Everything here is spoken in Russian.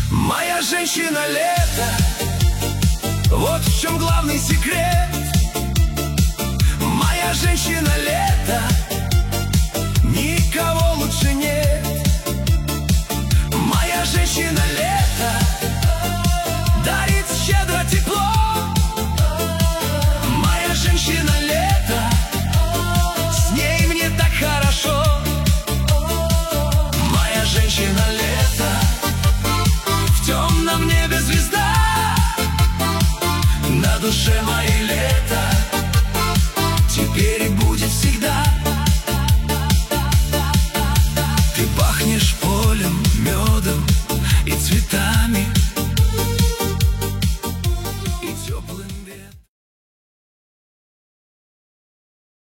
Моя женщина лето, вот в чем главный секрет. Моя женщина лето, никого лучше нет. Моя женщина